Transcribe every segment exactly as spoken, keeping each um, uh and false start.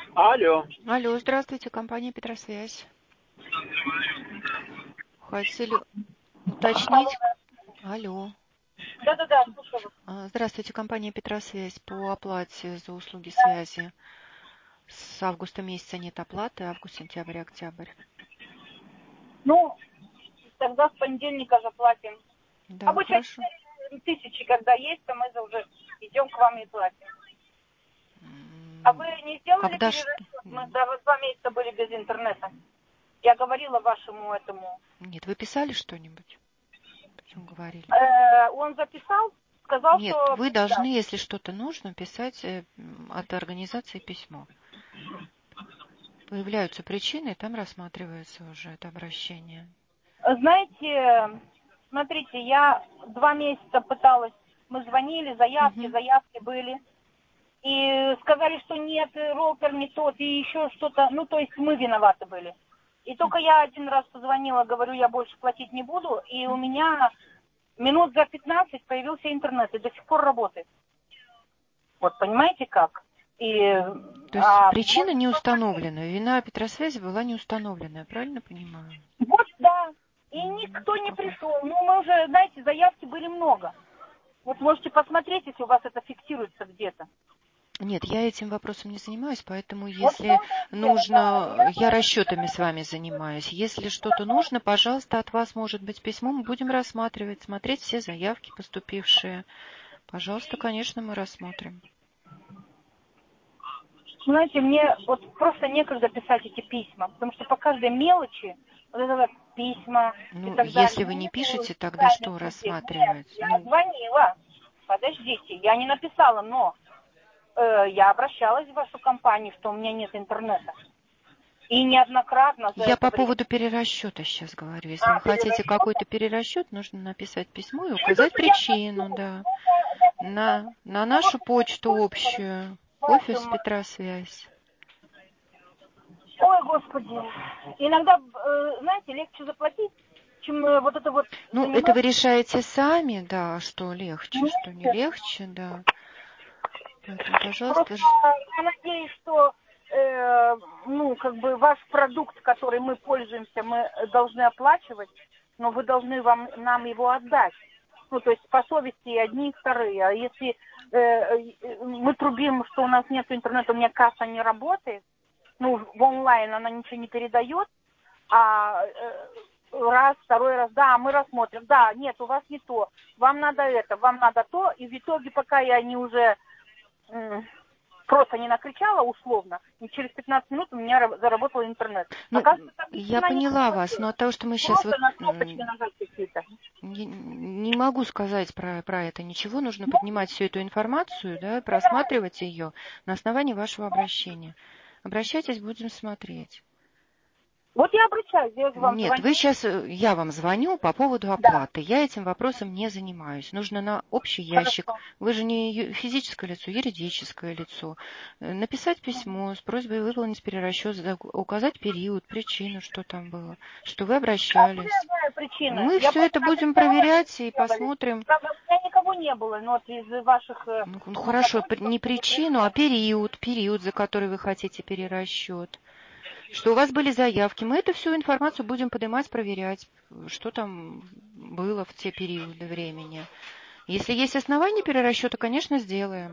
Алло. Алло, здравствуйте, компания Петросвязь. Хотели уточнить. Алло. Да-да-да, слушаю вас. А, Здравствуйте, компания Петросвязь. По оплате за услуги связи с августа месяца нет оплаты, август, сентябрь, октябрь. Ну, тогда с понедельника заплатим. Да, Обычно хорошо. четыре тысячи, когда есть, то мы уже идем к вам и платим. А вы М, не сделали Когда что? перерасчет? Мы да, два месяца были без интернета. Я говорила вашему этому. Нет, вы писали что-нибудь? О чем говорили? Э, он записал, сказал, Нет, что вы да. должны, если что-то нужно, писать э, м, от организации письмо. Появляются причины, и там рассматривается уже это обращение. Знаете, смотрите, я два месяца пыталась, мы звонили, заявки, Мгм. заявки были. И сказали, что нет, рокер не тот, и еще что-то. Ну, то есть мы виноваты были. И только я один раз позвонила, говорю, я больше платить не буду. И у меня минут за пятнадцать появился интернет, и до сих пор работает. Вот понимаете как? И, То есть а, причина может, не просто- установлена, вина Петросвязи была не установлена, я правильно понимаю? вот да. И М, никто не пока. пришел. Ну, мы уже, знаете, заявки были много. Вот можете посмотреть, если у вас это фиксируется где-то. Нет, я этим вопросом не занимаюсь, поэтому Вот в если том-то и дело, да. нужно, Я я расчетами с вами занимаюсь. Если что-то нужно, пожалуйста, от вас может быть письмо, мы будем рассматривать, смотреть все заявки поступившие. Пожалуйста, конечно, мы рассмотрим. Знаете, мне вот просто некогда писать эти письма, потому что по каждой мелочи вот это вот письма и Ну, так далее. если Ну, вы не нету пишете, тогда социальных что сетей. Нет, рассматривать? я Ну, звонила. Подождите, я не написала, но э, я обращалась в вашу компанию, что у меня нет интернета. И неоднократно за я это по время. поводу перерасчета сейчас говорю. Если вы А, хотите перерасчета? какой-то перерасчет, нужно написать письмо и Ну, указать то я причину, хочу. да. Ну, я, я понимаю. На, на Но вот нашу я почту воспользовалась общую, офис вашим. Петросвязь. Ой, Господи. Иногда, э, знаете, легче заплатить, чем э, вот это вот Ну, это вы заниматься. решаете сами, да, что легче, что не Нет. легче, да. Поэтому, Просто пожалуйста, ж- я надеюсь, что э, ну, как бы ваш продукт, который мы пользуемся, мы должны оплачивать, но вы должны вам, нам его отдать. Ну, то есть по совести и одни, и вторые. А если э, э, мы трубим, что у нас нет интернета, у меня касса не работает, ну, в онлайн она ничего не передает, а э, раз, второй раз, да, мы рассмотрим, да, нет, у вас не то, вам надо это, вам надо то, и в итоге, пока я не уже м, просто не накричала условно, и через пятнадцать минут у меня ра- заработал интернет. ну, Оказывается, так ни я хрена не поняла вас, заработала. но от того, что мы сейчас вот Просто на кнопочки м, нажать какие-то. не, не могу сказать про, про это ничего, нужно Ну, поднимать всю эту информацию, да, просматривать ее на основании вашего обращения. Обращайтесь, будем смотреть. вот я обращаюсь, я же вам Нет, звоню. вы сейчас, я вам звоню по поводу Да, оплаты. Я этим вопросом не занимаюсь. Нужно на общий ящик. хорошо. Вы же не ю- физическое лицо, юридическое лицо. Э, Написать письмо с просьбой выполнить перерасчет, за- указать период, причину, что там было, что вы Откуда я обращались. знаю причины? Мы Я все просто это будем накричала, и проверять и сделали. посмотрим. Правда, у меня никого не было, но вот из ваших э, Ну, ну, ну, хорошо, п- сотрудников не кто-то причину, а пришел. период, период, за который вы хотите перерасчет. Что у вас были заявки. Мы эту всю информацию будем поднимать, проверять, что там было в те периоды времени. Если есть основания перерасчета, конечно, сделаем.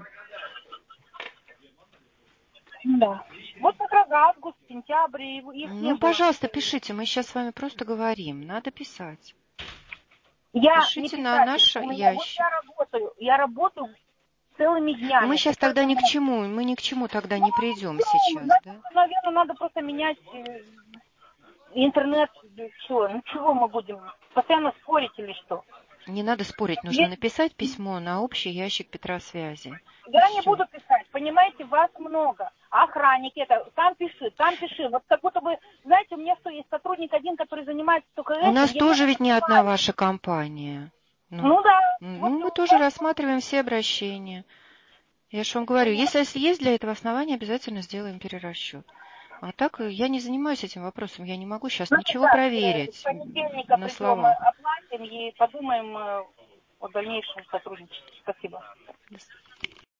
Да. Вот как раз август, сентябрь, и их не Ну, было. пожалуйста, пишите. Мы сейчас с вами просто говорим. Надо писать. Я не Пишите на писатель. наш У меня вот ящик. я работаю. Я работаю целыми Но мы днями. И сейчас тогда ни к поэтому, чему, мы ни к чему тогда ну, не придем всё, сейчас, да? наверное, надо просто менять э, интернет. Все. Ну чего мы будем? Постоянно спорить или что? Не надо спорить, нужно Есть. написать письмо на общий ящик Петросвязи. И Я не все. буду писать, понимаете, вас много. Охранники, это, там пиши, там пиши. Вот как будто бы, знаете, у меня что, есть сотрудник один, который занимается только У этим, нас ему тоже надо ведь не одна спать. ваша компания. Ну, Ну да, вот ну, мы у тоже меня рассматриваем все обращения. Я же вам говорю, если, если есть для этого основания, обязательно сделаем перерасчет. А так э, я не занимаюсь этим вопросом, я не могу сейчас значит ничего так, э, с проверить м, понедельника на придем, э, словах. оплатим и подумаем э, о дальнейшем сотрудничестве. Спасибо.